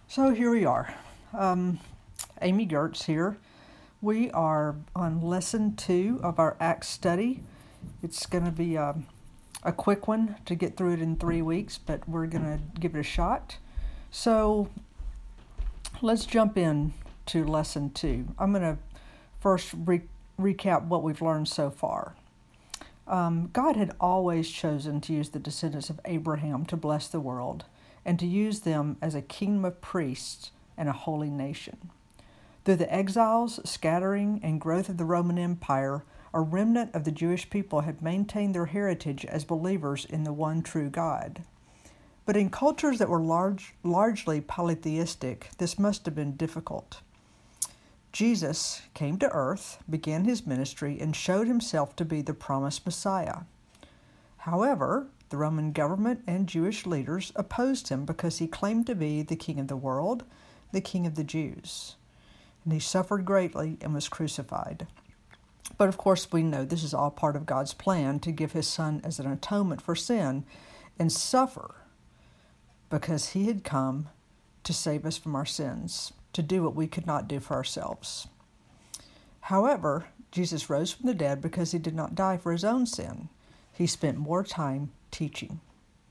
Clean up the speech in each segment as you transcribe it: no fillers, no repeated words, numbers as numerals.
So here we are. Amy Gertz here. We are on lesson 2 of our Acts study. It's going to be a quick one to get through it in 3 weeks, but we're going to give it a shot. So let's jump in to lesson 2. I'm going to first recap what we've learned so far. God had always chosen to use the descendants of Abraham to bless the world and to use them as a kingdom of priests and a holy nation. Through the exiles, scattering, and growth of the Roman Empire, a remnant of the Jewish people had maintained their heritage as believers in the one true God. But in cultures that were largely polytheistic, this must have been difficult. Jesus came to earth, began his ministry, and showed himself to be the promised Messiah. However, the Roman government and Jewish leaders opposed him because he claimed to be the King of the world, the King of the Jews. And he suffered greatly and was crucified. But of course we know this is all part of God's plan to give his Son as an atonement for sin and suffer because he had come to save us from our sins, to do what we could not do for ourselves. However, Jesus rose from the dead because he did not die for his own sin. He spent more time teaching.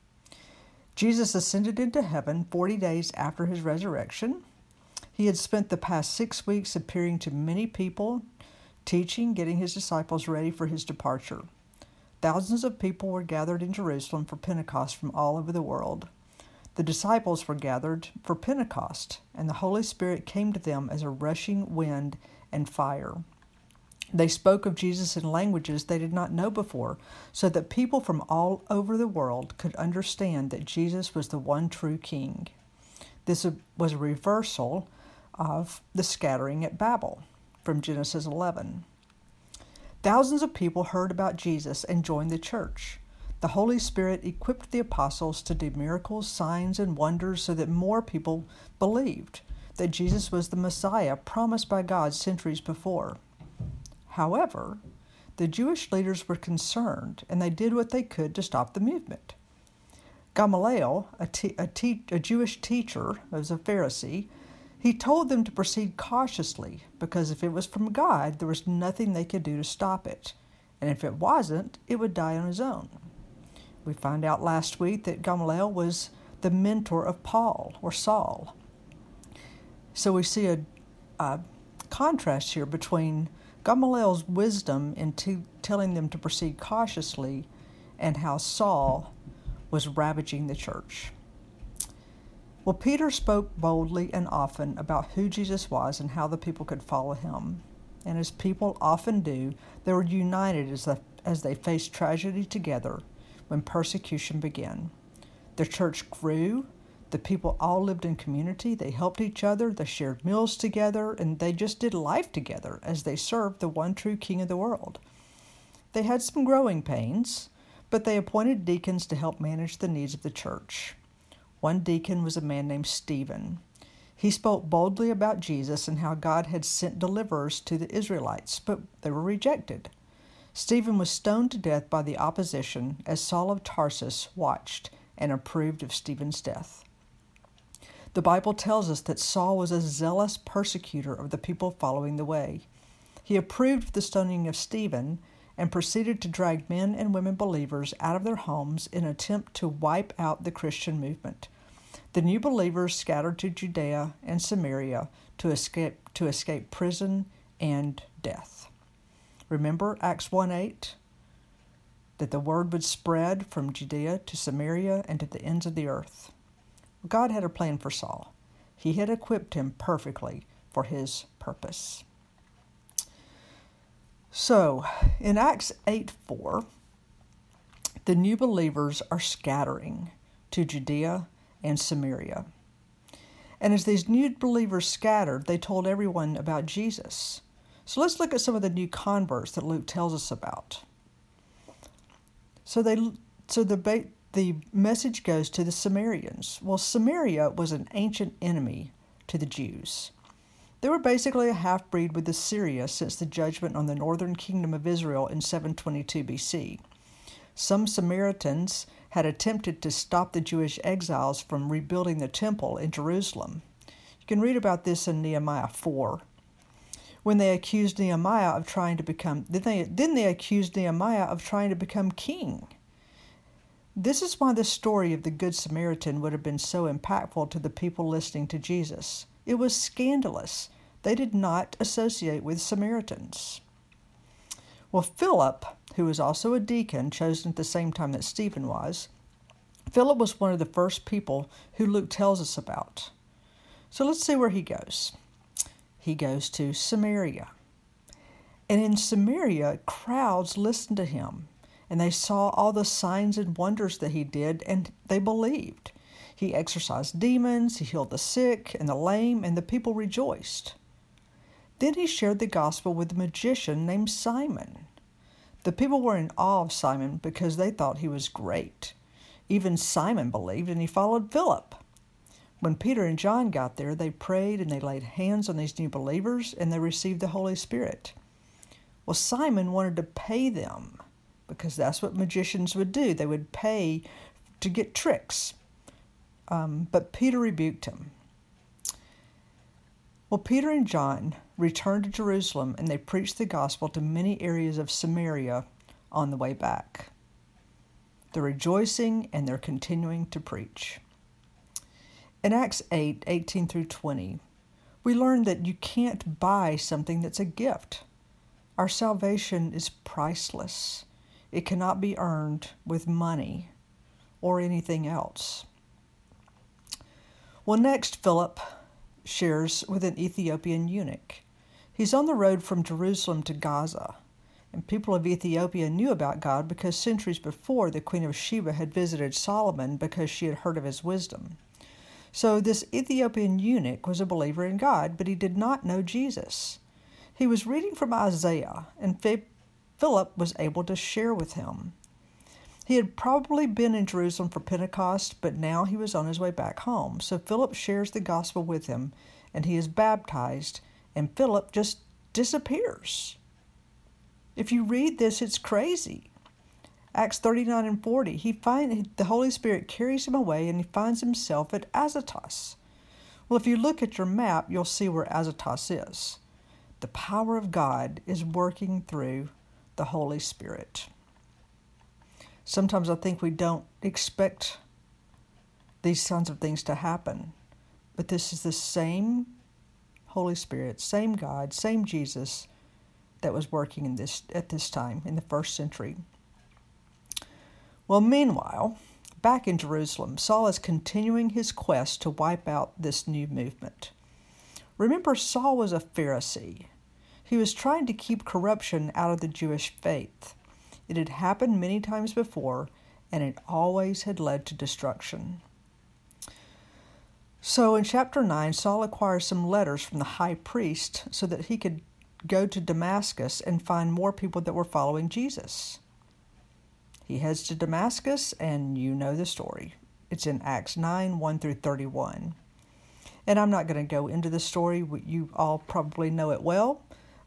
Jesus ascended into heaven 40 days after his resurrection. He had spent the past 6 weeks appearing to many people, teaching, getting his disciples ready for his departure. Thousands of people were gathered in Jerusalem for Pentecost from all over the world. The disciples were gathered for Pentecost, and the Holy Spirit came to them as a rushing wind and fire. They spoke of Jesus in languages they did not know before, so that people from all over the world could understand that Jesus was the one true King. This was a reversal of the scattering at Babel from Genesis 11. Thousands of people heard about Jesus and joined the church. The Holy Spirit equipped the apostles to do miracles, signs, and wonders so that more people believed that Jesus was the Messiah promised by God centuries before. However, the Jewish leaders were concerned, and they did what they could to stop the movement. Gamaliel, a Jewish teacher, was a Pharisee, he told them to proceed cautiously, because if it was from God, there was nothing they could do to stop it, and if it wasn't, it would die on its own. We found out last week that Gamaliel was the mentor of Paul, or Saul. So we see a contrast here between Gamaliel's wisdom in telling them to proceed cautiously and how Saul was ravaging the church. Well, Peter spoke boldly and often about who Jesus was and how the people could follow him. And as people often do, they were united as they faced tragedy together when persecution began. The church grew. The people all lived in community. They helped each other. They shared meals together, and they just did life together as they served the one true King of the world. They had some growing pains, but they appointed deacons to help manage the needs of the church. One deacon was a man named Stephen. He spoke boldly about Jesus and how God had sent deliverers to the Israelites, but they were rejected. Stephen was stoned to death by the opposition as Saul of Tarsus watched and approved of Stephen's death. The Bible tells us that Saul was a zealous persecutor of the people following the way. He approved of the stoning of Stephen and proceeded to drag men and women believers out of their homes in an attempt to wipe out the Christian movement. The new believers scattered to Judea and Samaria to escape prison and death. Remember Acts 1:8? That the word would spread from Judea to Samaria and to the ends of the earth. God had a plan for Saul. He had equipped him perfectly for his purpose. So, in Acts 8:4, the new believers are scattering to Judea and Samaria. And as these new believers scattered, they told everyone about Jesus. So let's look at some of the new converts that Luke tells us about. So the message goes to the Samaritans. Well, Samaria was an ancient enemy to the Jews. They were basically a half-breed with Assyria since the judgment on the northern kingdom of Israel in 722 BC. Some Samaritans had attempted to stop the Jewish exiles from rebuilding the temple in Jerusalem. can read about this in Nehemiah 4. When they accused Nehemiah of trying to become, then they accused Nehemiah of trying to become king. This is why the story of the Good Samaritan would have been so impactful to the people listening to Jesus. It was scandalous. They did not associate with Samaritans. Well, Philip, who was also a deacon, chosen at the same time that Stephen was, Philip was one of the first people who Luke tells us about. So let's see where he goes. He goes to Samaria. And in Samaria, crowds listened to him, and they saw all the signs and wonders that he did, and they believed. He exorcised demons, he healed the sick and the lame, and the people rejoiced. Then he shared the gospel with a magician named Simon. The people were in awe of Simon because they thought he was great. Even Simon believed, and he followed Philip. When Peter and John got there, they prayed and they laid hands on these new believers, and they received the Holy Spirit. Well, Simon wanted to pay them, because that's what magicians would do. They would pay to get tricks. But Peter rebuked him. Well, Peter and John returned to Jerusalem, and they preached the gospel to many areas of Samaria on the way back. They're rejoicing, and they're continuing to preach. In Acts 8:18 through 20, we learn that you can't buy something that's a gift. Our salvation is priceless. It cannot be earned with money or anything else. Well, next, Philip shares with an Ethiopian eunuch. He's on the road from Jerusalem to Gaza, and people of Ethiopia knew about God because centuries before, the Queen of Sheba had visited Solomon because she had heard of his wisdom. So this Ethiopian eunuch was a believer in God, but he did not know Jesus. He was reading from Isaiah, and Philip was able to share with him. He had probably been in Jerusalem for Pentecost, but now he was on his way back home. So Philip shares the gospel with him, and he is baptized, and Philip just disappears. If you read this, it's crazy. Acts 39 and 40, the Holy Spirit carries him away, and he finds himself at Azotus. Well, if you look at your map, you'll see where Azotus is. The power of God is working through the Holy Spirit. Sometimes I think we don't expect these kinds of things to happen, but this is the same Holy Spirit, same God, same Jesus that was working at this time in the first century. Well, meanwhile, back in Jerusalem, Saul is continuing his quest to wipe out this new movement. Remember, Saul was a Pharisee. He was trying to keep corruption out of the Jewish faith. It had happened many times before, and it always had led to destruction. So in chapter 9, Saul acquires some letters from the high priest so that he could go to Damascus and find more people that were following Jesus. He heads to Damascus, and you know the story. It's in Acts 9, 1 through 31. And I'm not going to go into the story. You all probably know it well.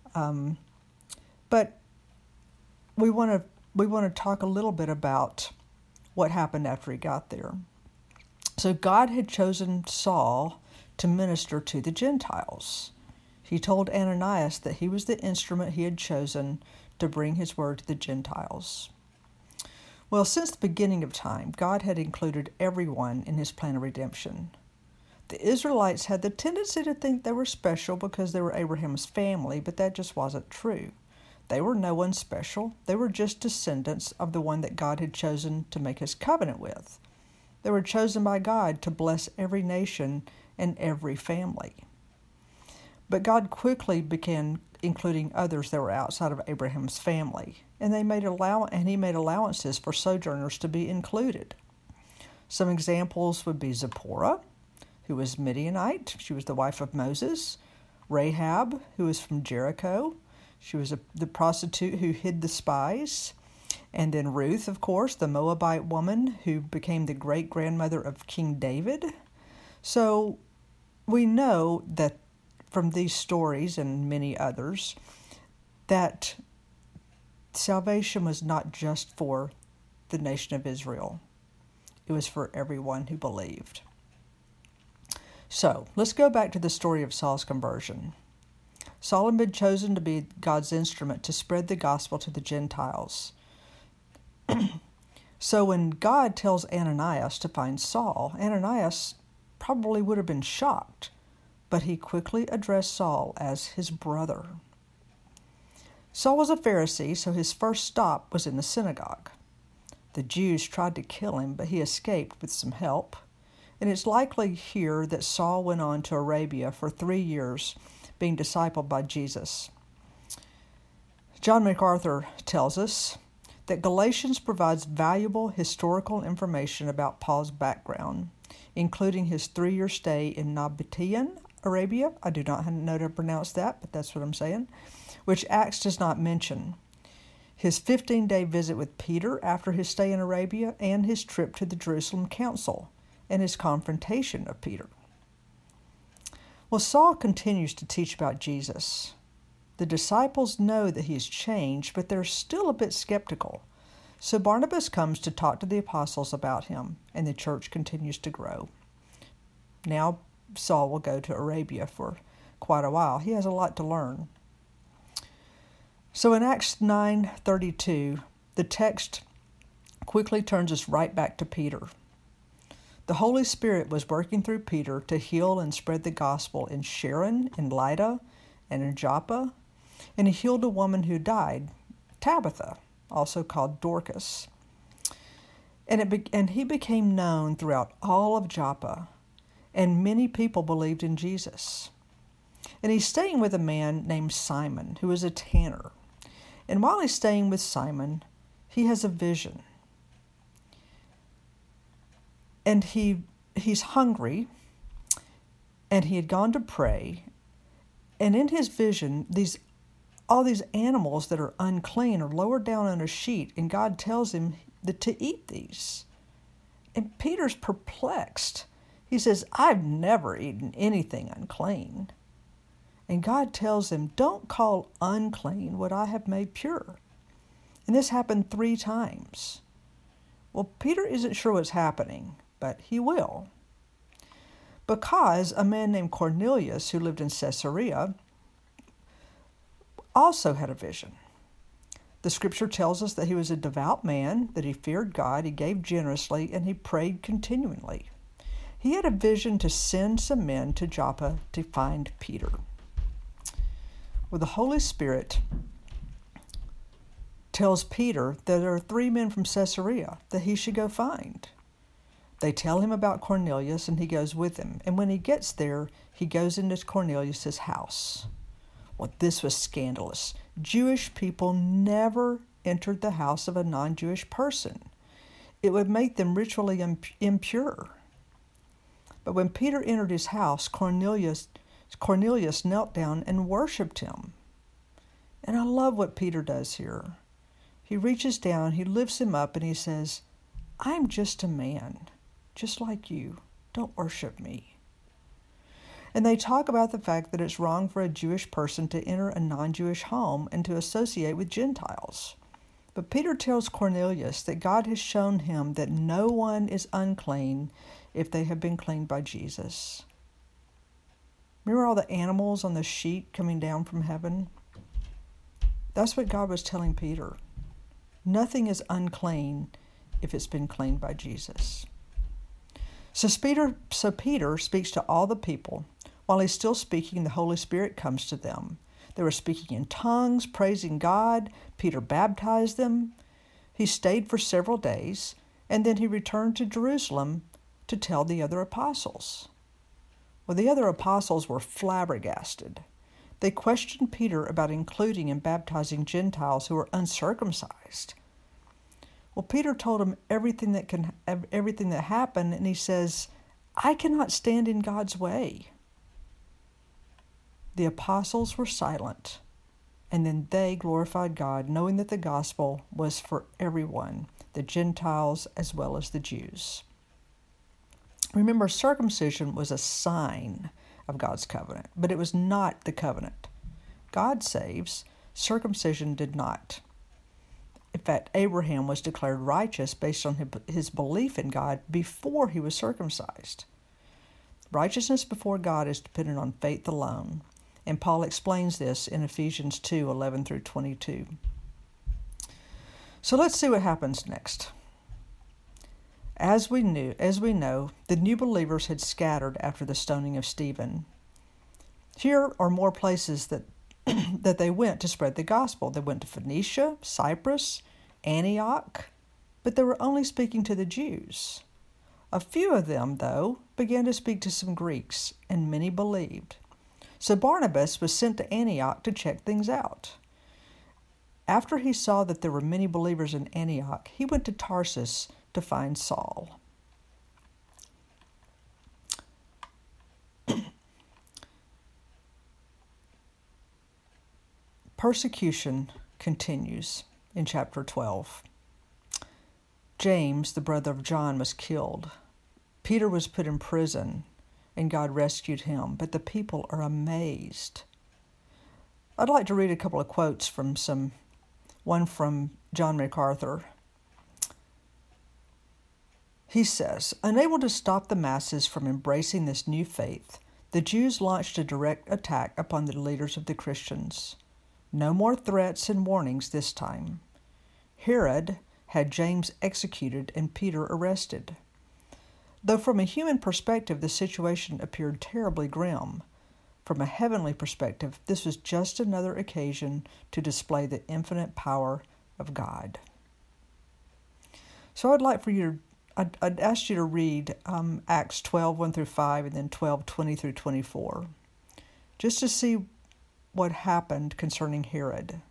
But we want to talk a little bit about what happened after he got there. So God had chosen Saul to minister to the Gentiles. He told Ananias that he was the instrument he had chosen to bring his word to the Gentiles. Well, since the beginning of time, God had included everyone in his plan of redemption. The Israelites had the tendency to think they were special because they were Abraham's family, but that just wasn't true. They were no one special. They were just descendants of the one that God had chosen to make his covenant with. They were chosen by God to bless every nation and every family. But God quickly began including others that were outside of Abraham's family, and he made allowances for sojourners to be included. Some examples would be Zipporah, who was Midianite. She was the wife of Moses. Rahab, who was from Jericho. She was the prostitute who hid the spies. And then Ruth, of course, the Moabite woman who became the great-grandmother of King David. So we know that from these stories and many others, that salvation was not just for the nation of Israel. It was for everyone who believed. So, let's go back to the story of Saul's conversion. Saul had been chosen to be God's instrument to spread the gospel to the Gentiles. So when God tells Ananias to find Saul, Ananias probably would have been shocked, but he quickly addressed Saul as his brother. Saul was a Pharisee, so his first stop was in the synagogue. The Jews tried to kill him, but he escaped with some help. And it's likely here that Saul went on to Arabia for 3 years, being discipled by Jesus. John MacArthur tells us that Galatians provides valuable historical information about Paul's background, including his 3-year stay in Nabatean, Arabia. I do not know how to pronounce that, but that's what I'm saying, which Acts does not mention. His 15-day visit with Peter after his stay in Arabia, and his trip to the Jerusalem Council, and his confrontation of Peter. Well, Saul continues to teach about Jesus. The disciples know that he has changed, but they're still a bit skeptical. So Barnabas comes to talk to the apostles about him, and the church continues to grow. Now Saul will go to Arabia for quite a while. He has a lot to learn. So in Acts 9:32, the text quickly turns us right back to Peter. The Holy Spirit was working through Peter to heal and spread the gospel in Sharon, in Lydda, and in Joppa, and he healed a woman who died, Tabitha, also called Dorcas. And he became known throughout all of Joppa, and many people believed in Jesus. And he's staying with a man named Simon, who is a tanner. And while he's staying with Simon, he has a vision. And he's hungry, and he had gone to pray. And in his vision, all these animals that are unclean are lowered down on a sheet, and God tells him to eat these. And Peter's perplexed. He says, I've never eaten anything unclean. And God tells him, don't call unclean what I have made pure. And this happened 3 times. Well, Peter isn't sure what's happening, but he will. Because a man named Cornelius, who lived in Caesarea, also had a vision. The scripture tells us that he was a devout man, that he feared God, he gave generously, and he prayed continually. He had a vision to send some men to Joppa to find Peter. Well, the Holy Spirit tells Peter that there are 3 men from Caesarea that he should go find. They tell him about Cornelius, and he goes with them. And when he gets there, he goes into Cornelius' house. Well, this was scandalous. Jewish people never entered the house of a non-Jewish person. It would make them ritually impure. But when Peter entered his house, Cornelius knelt down and worshipped him. And I love what Peter does here. He reaches down, he lifts him up, and he says, I'm just a man, just like you. Don't worship me. And they talk about the fact that it's wrong for a Jewish person to enter a non-Jewish home and to associate with Gentiles. But Peter tells Cornelius that God has shown him that no one is unclean if they have been cleaned by Jesus. Remember all the animals on the sheet coming down from heaven? That's what God was telling Peter. Nothing is unclean if it's been cleaned by Jesus. So Peter speaks to all the people. While he's still speaking, the Holy Spirit comes to them. They were speaking in tongues, praising God. Peter baptized them. He stayed for several days, and then he returned to Jerusalem to tell the other apostles. Well, the other apostles were flabbergasted. They questioned Peter about including and baptizing Gentiles who were uncircumcised. Well, Peter told them everything that happened, and he says, I cannot stand in God's way. The apostles were silent, and then they glorified God, knowing that the gospel was for everyone, the Gentiles as well as the Jews. Remember, circumcision was a sign of God's covenant, but it was not the covenant. God saves, circumcision did not. In fact, Abraham was declared righteous based on his belief in God before he was circumcised. Righteousness before God is dependent on faith alone, and Paul explains this in Ephesians 2:11 through 22. So let's see what happens next. As we know, the new believers had scattered after the stoning of Stephen. Here are more places that that they went to spread the gospel. They went to Phoenicia, Cyprus, Antioch, but they were only speaking to the Jews. A few of them, though, began to speak to some Greeks, and many believed. So Barnabas was sent to Antioch to check things out. After he saw that there were many believers in Antioch, he went to Tarsus to find Saul. Persecution continues in chapter 12. James, the brother of John, was killed. Peter was put in prison, and God rescued him, but the people are amazed. I'd like to read a couple of quotes from one from John MacArthur. He says, unable to stop the masses from embracing this new faith, the Jews launched a direct attack upon the leaders of the Christians. No more threats and warnings this time. Herod had James executed and Peter arrested. Though from a human perspective the situation appeared terribly grim, from a heavenly perspective this was just another occasion to display the infinite power of God. So I'd ask you to read Acts 12:1 through 5 and then 12:20 through 24, just to see what happened concerning Herod.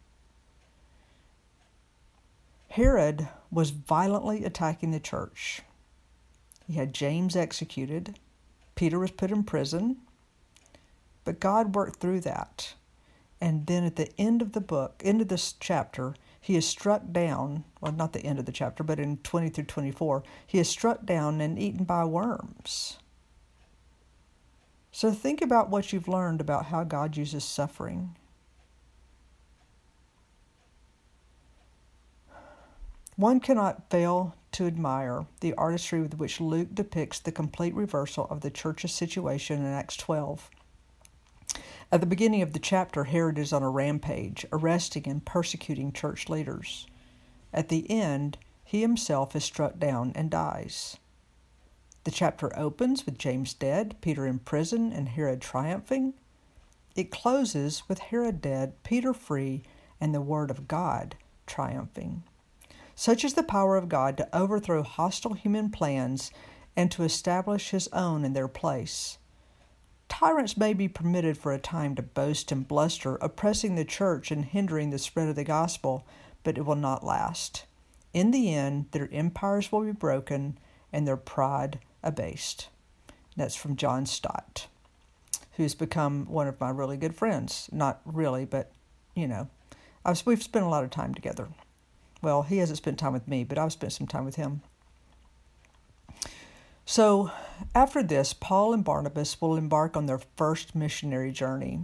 Herod was violently attacking the church. He had James executed. Peter was put in prison. But God worked through that. And then at the end of this chapter, he is struck down, well, not the end of the chapter, but in 20 through 24, he is struck down and eaten by worms. So think about what you've learned about how God uses suffering. One cannot fail to admire the artistry with which Luke depicts the complete reversal of the church's situation in Acts 12. At the beginning of the chapter, Herod is on a rampage, arresting and persecuting church leaders. At the end, he himself is struck down and dies. The chapter opens with James dead, Peter in prison, and Herod triumphing. It closes with Herod dead, Peter free, and the Word of God triumphing. Such is the power of God to overthrow hostile human plans and to establish his own in their place. Tyrants may be permitted for a time to boast and bluster, oppressing the church and hindering the spread of the gospel, but it will not last. In the end, their empires will be broken and their pride abased. That's from John Stott, who's become one of my really good friends. Not really, but, we've spent a lot of time together. Well, he hasn't spent time with me, but I've spent some time with him. So, after this, Paul and Barnabas will embark on their first missionary journey.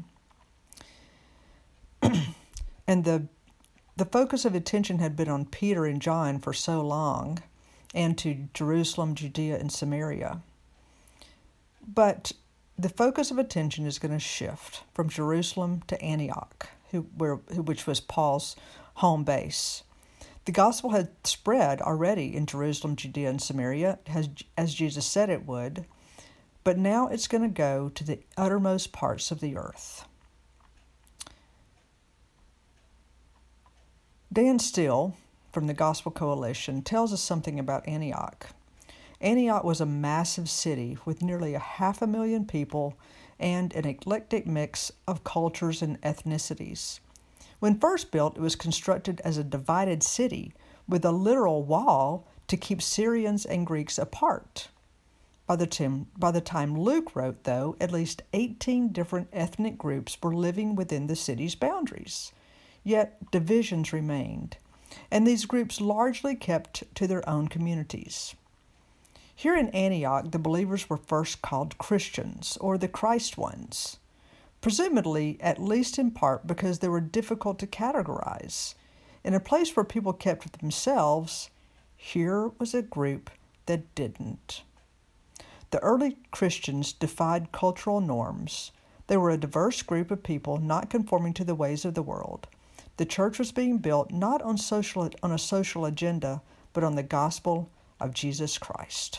And the focus of attention had been on Peter and John for so long, and to Jerusalem, Judea, and Samaria. But the focus of attention is going to shift from Jerusalem to Antioch, which was Paul's home base. The gospel had spread already in Jerusalem, Judea, and Samaria, as Jesus said it would, but now it's going to go to the uttermost parts of the earth. Dan Steele, from the Gospel Coalition, tells us something about Antioch. Antioch was a massive city with nearly 500,000 people and an eclectic mix of cultures and ethnicities. When first built, it was constructed as a divided city with a literal wall to keep Syrians and Greeks apart. By the time Luke wrote, though, at least 18 different ethnic groups were living within the city's boundaries. Yet divisions remained, and these groups largely kept to their own communities. Here in Antioch, the believers were first called Christians, or the Christ ones, presumably at least in part because they were difficult to categorize. In a place where people kept to themselves, here was a group that didn't. The early Christians defied cultural norms. They were a diverse group of people not conforming to the ways of the world. The church was being built not on a social agenda, but on the gospel of Jesus Christ.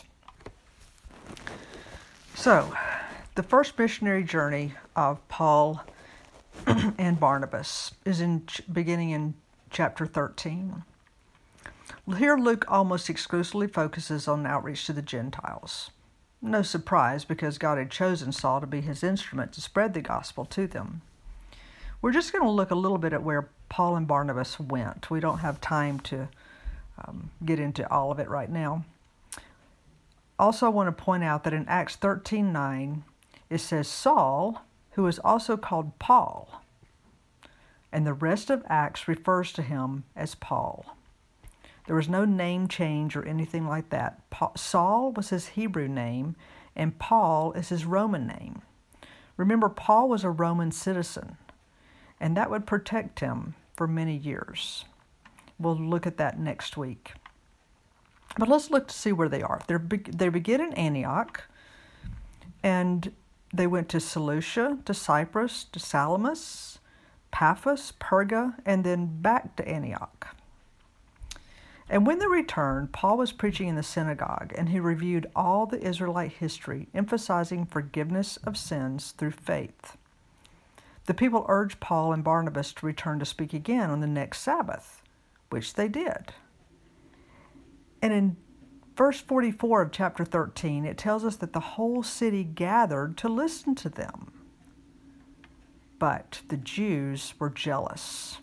So, the first missionary journey of Paul and Barnabas is beginning in chapter 13. Here Luke almost exclusively focuses on outreach to the Gentiles. No surprise, because God had chosen Saul to be his instrument to spread the gospel to them. We're just going to look a little bit at where Paul and Barnabas went. We don't have time to get into all of it right now. Also, I want to point out that in Acts 13:9, it says Saul, who is also called Paul, and the rest of Acts refers to him as Paul. There was no name change or anything like that. Saul was his Hebrew name, and Paul is his Roman name. Remember, Paul was a Roman citizen, and that would protect him for many years. We'll look at that next week. But let's look to see where they are. They begin in Antioch, and they went to Seleucia, to Cyprus, to Salamis, Paphos, Perga, and then back to Antioch. And when they returned, Paul was preaching in the synagogue, and he reviewed all the Israelite history, emphasizing forgiveness of sins through faith. The people urged Paul and Barnabas to return to speak again on the next Sabbath, which they did. And in verse 44 of chapter 13, it tells us that the whole city gathered to listen to them. But the Jews were jealous.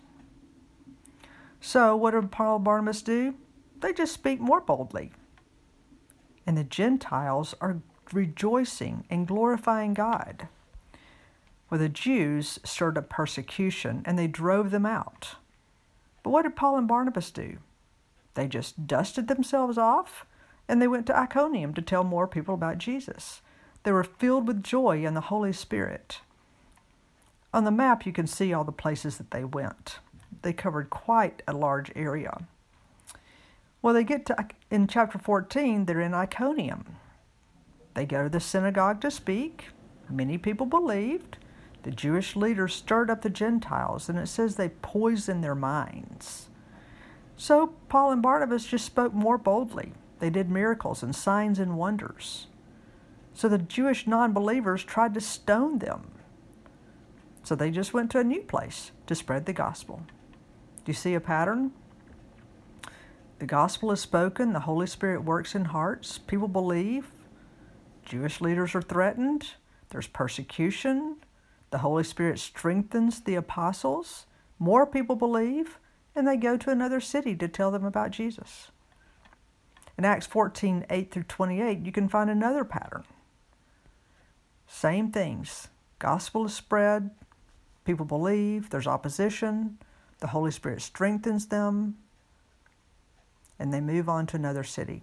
So what did Paul and Barnabas do? They just speak more boldly. And the Gentiles are rejoicing and glorifying God. Well, the Jews stirred up persecution, and they drove them out. But what did Paul and Barnabas do? They just dusted themselves off, and they went to Iconium to tell more people about Jesus. They were filled with joy in the Holy Spirit. On the map, you can see all the places that they went. They covered quite a large area. Well, they get to, in chapter 14, they're in Iconium. They go to the synagogue to speak. Many people believed. The Jewish leaders stirred up the Gentiles, and it says they poisoned their minds. So Paul and Barnabas just spoke more boldly. They did miracles and signs and wonders. So the Jewish non-believers tried to stone them. So they just went to a new place to spread the gospel. Do you see a pattern? The gospel is spoken, the Holy Spirit works in hearts, people believe, Jewish leaders are threatened, there's persecution, the Holy Spirit strengthens the apostles, more people believe, and they go to another city to tell them about Jesus. In Acts 14:8 through 28, you can find another pattern. Same things. Gospel is spread, people believe, there's opposition, the Holy Spirit strengthens them, and they move on to another city.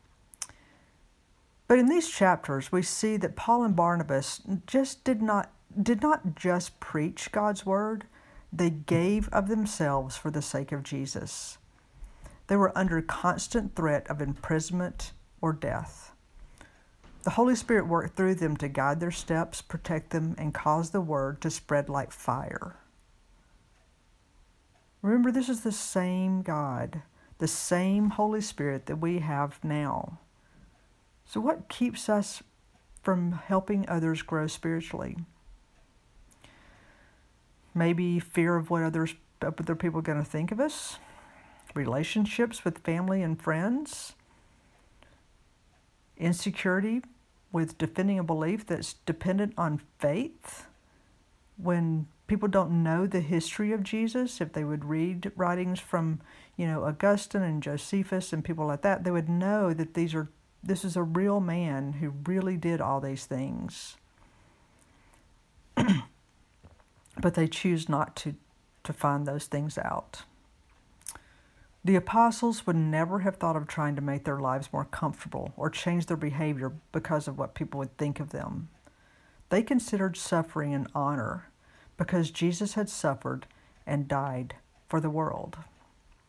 But in these chapters, we see that Paul and Barnabas just did not just preach God's word, they gave of themselves for the sake of Jesus. They were under constant threat of imprisonment or death. The Holy Spirit worked through them to guide their steps, protect them, and cause the word to spread like fire. Remember, this is the same God, the same Holy Spirit that we have now. So what keeps us from helping others grow spiritually? Maybe fear of what other people are going to think of us, relationships with family and friends, insecurity with defending a belief that's dependent on faith. When people don't know the history of Jesus, if they would read writings from, Augustine and Josephus and people like that, they would know that this is a real man who really did all these things. But they choose not to find those things out. The apostles would never have thought of trying to make their lives more comfortable or change their behavior because of what people would think of them. They considered suffering an honor because Jesus had suffered and died for the world.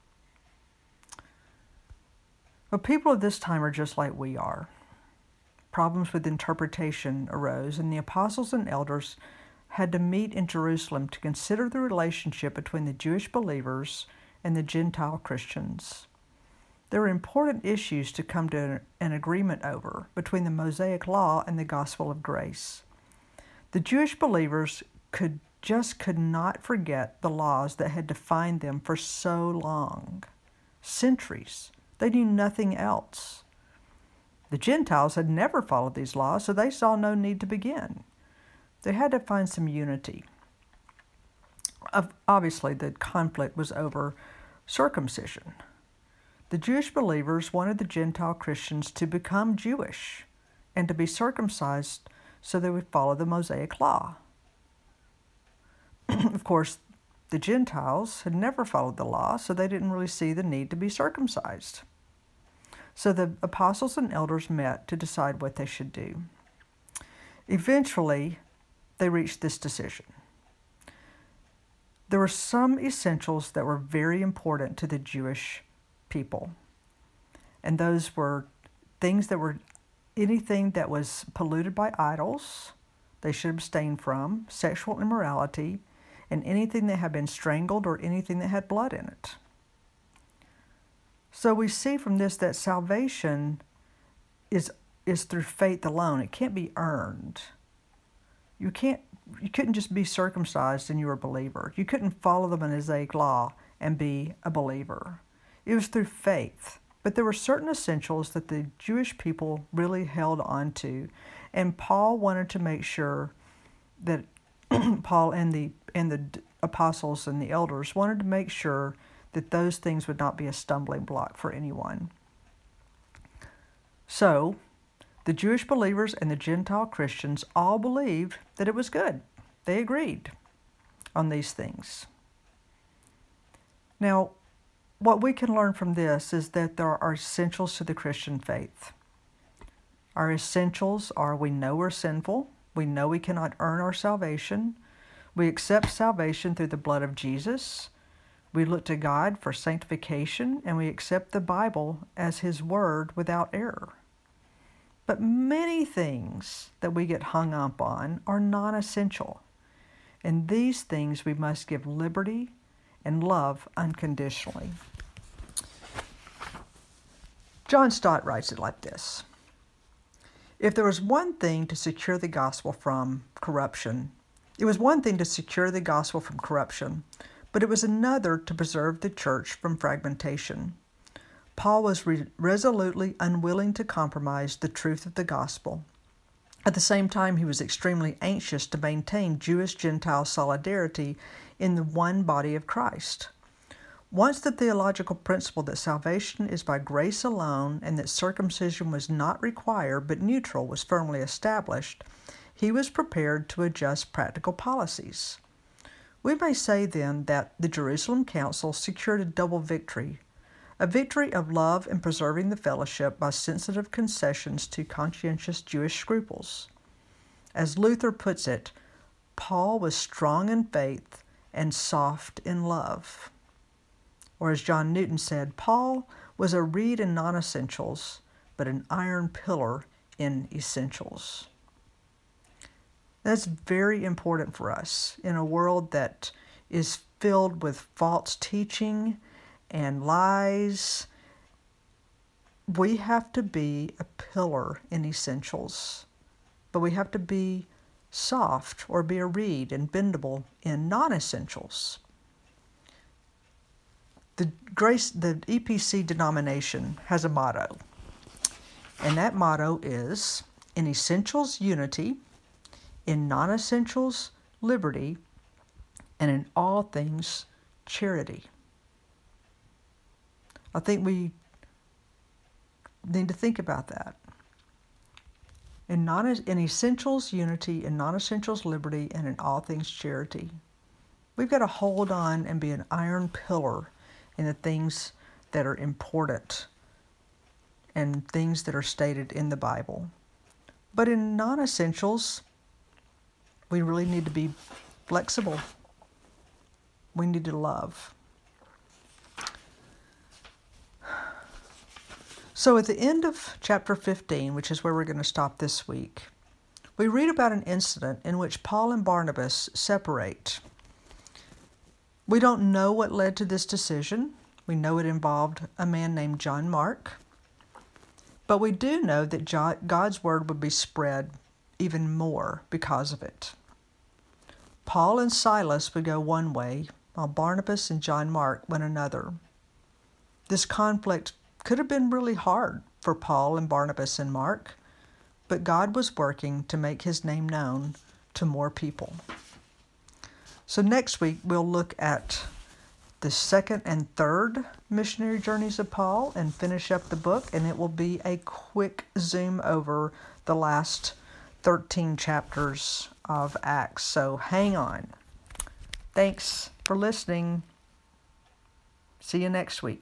But people of this time are just like we are. problems with interpretation arose, and the apostles and elders had to meet in Jerusalem to consider the relationship between the Jewish believers and the Gentile Christians. There were important issues to come to an agreement over between the Mosaic Law and the gospel of grace. The Jewish believers could not forget the laws that had defined them for so long, centuries. They knew nothing else. The Gentiles had never followed these laws, so they saw no need to begin. They had to find some unity. Obviously, the conflict was over circumcision. The Jewish believers wanted the Gentile Christians to become Jewish and to be circumcised so they would follow the Mosaic Law. Of course, the Gentiles had never followed the law, so they didn't really see the need to be circumcised. So the apostles and elders met to decide what they should do. Eventually, they reached this decision. There were some essentials that were very important to the Jewish people. And those were things that were anything that was polluted by idols, they should abstain from, sexual immorality, and anything that had been strangled or anything that had blood in it. So we see from this that salvation is through faith alone. It can't be earned. You couldn't just be circumcised and you were a believer. You couldn't follow the Mosaic Law and be a believer. It was through faith. But there were certain essentials that the Jewish people really held on to, and Paul wanted to make sure that Paul and the apostles and the elders wanted to make sure that those things would not be a stumbling block for anyone. So, the Jewish believers and the Gentile Christians all believed that it was good. They agreed on these things. Now, what we can learn from this is that there are essentials to the Christian faith. Our essentials are we know we're sinful, we know we cannot earn our salvation, we accept salvation through the blood of Jesus, we look to God for sanctification, and we accept the Bible as His Word without error. But many things that we get hung up on are non-essential. And these things we must give liberty and love unconditionally. John Stott writes it like this: If there was one thing to secure the gospel from corruption, but it was another to preserve the church from fragmentation. Paul was resolutely unwilling to compromise the truth of the gospel. At the same time, he was extremely anxious to maintain Jewish-Gentile solidarity in the one body of Christ. Once the theological principle that salvation is by grace alone and that circumcision was not required but neutral was firmly established, he was prepared to adjust practical policies. We may say then that the Jerusalem Council secured a double victory, a victory of love in preserving the fellowship by sensitive concessions to conscientious Jewish scruples. As Luther puts it, Paul was strong in faith and soft in love. Or as John Newton said, Paul was a reed in non-essentials, but an iron pillar in essentials. That's very important for us in a world that is filled with false teaching and lies. We have to be a pillar in essentials, but we have to be soft or be a reed and bendable in non-essentials. The EPC denomination has a motto, and that motto is, in essentials, unity, in non-essentials, liberty, and in all things, charity. I think we need to think about that. In essentials, unity, in non-essentials, liberty, and in all things, charity. We've got to hold on and be an iron pillar in the things that are important and things that are stated in the Bible. But in non-essentials, we really need to be flexible. We need to love. So at the end of chapter 15, which is where we're going to stop this week, we read about an incident in which Paul and Barnabas separate. We don't know what led to this decision. We know it involved a man named John Mark. But we do know that God's word would be spread even more because of it. Paul and Silas would go one way, while Barnabas and John Mark went another. This conflict could have been really hard for Paul and Barnabas and Mark, but God was working to make his name known to more people. So next week we'll look at the second and third missionary journeys of Paul and finish up the book, and it will be a quick zoom over the last 13 chapters of Acts. So hang on. Thanks for listening. See you next week.